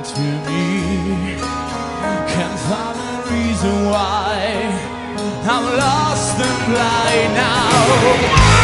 to me. Can't find a reason why I'm lost and blind now.